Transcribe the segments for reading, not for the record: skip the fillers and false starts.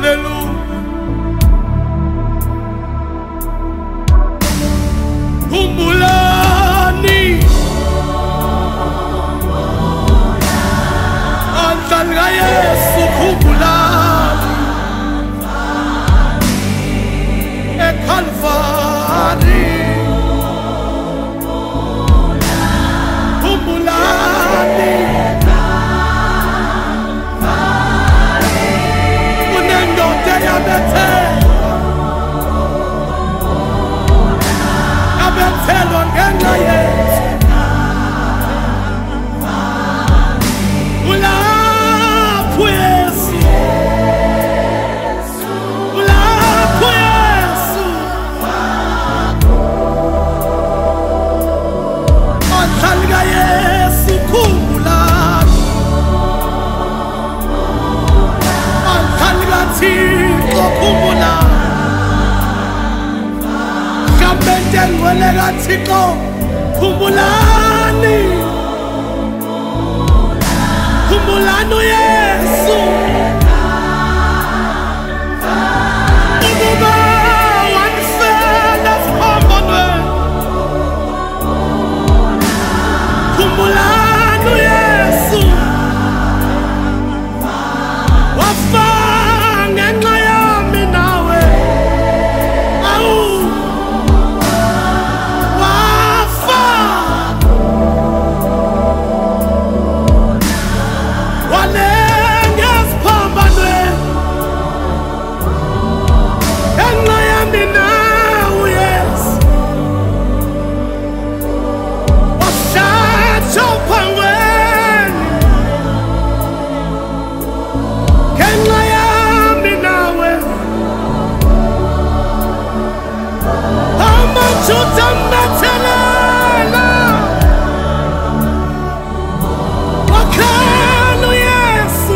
Hallelujah. Khumbulani andlani kaYesu, khumbulani eKalvari, khumbulani kunendoda yabethelwa ngenxa yethu. Ulapho Yesu, ulapho Yesu, andlani kaYesu, khumbulani andlani kaThixo, khumbulani Kamende ngwele kaThixo, khumbulani, khumbulani uYesu, ukuba wanifela esiphambonweni. Khumbulani uYesu, wafa ngenxa yami nawe. Awu wafa, walenga esiphambonweni ngenxa yami nawe Yesu. Washaya ophangweni ngenxa yami nawe. Amajuda ambethelela, wakhala uYesu,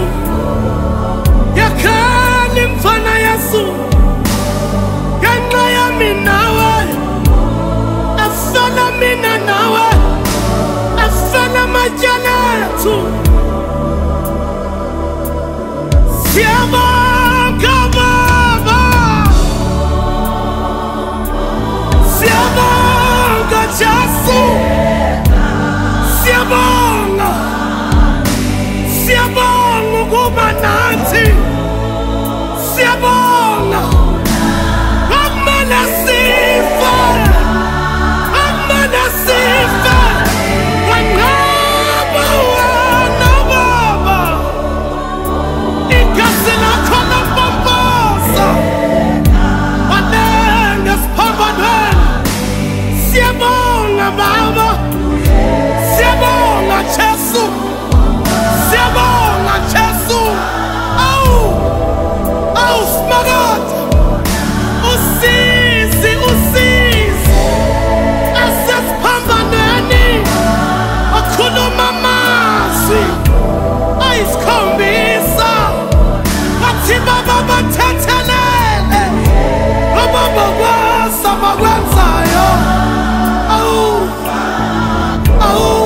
yakhala imfana Yesu ngenxa yami nawe. Afana mina nawe, afana matyala ethu. Siyabonga Baba, siyabonga Jesu, siyabonga, siyabonga ukuba nathi, siyabonga akumele sife, akumele sife. Wanqaba wena Baba, igazi lakho lampompoza, walenga esiphambonweni. Siyabonga Baba, siyabonga Jesu, siyabonga Jesu. Awu, awu Smakade, usizi, usizi asesiphambonweni, wakhuluma amazwi ayisikhombisa, wathi Baba bathethelele ababakwazi abakwenzayo. Awu, awu,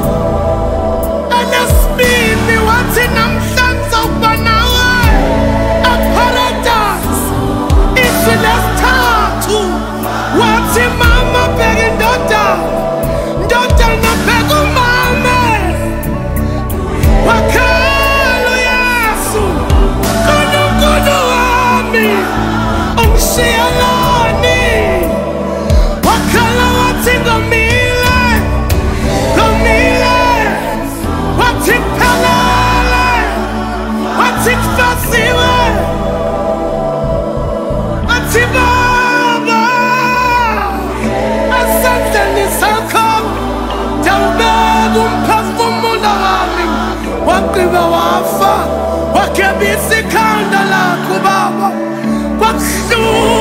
elesibini wathi namhlanje ukuba nawe eParadise. Izwi lesithathu wathi mama bheka indodana, ndodana bheka umama. Wakhala uYesu, Nkulunkulu wami ungishiyelani. Wakhala wathi ngomile, ngomile, wathi kuphelele, wathi kufasiwe, wathi Baba esandleni sakho ndawubeka umphefumulo wami. Wagqiba wafa, wagebisa ikhanda lakho Baba, kwakuhlula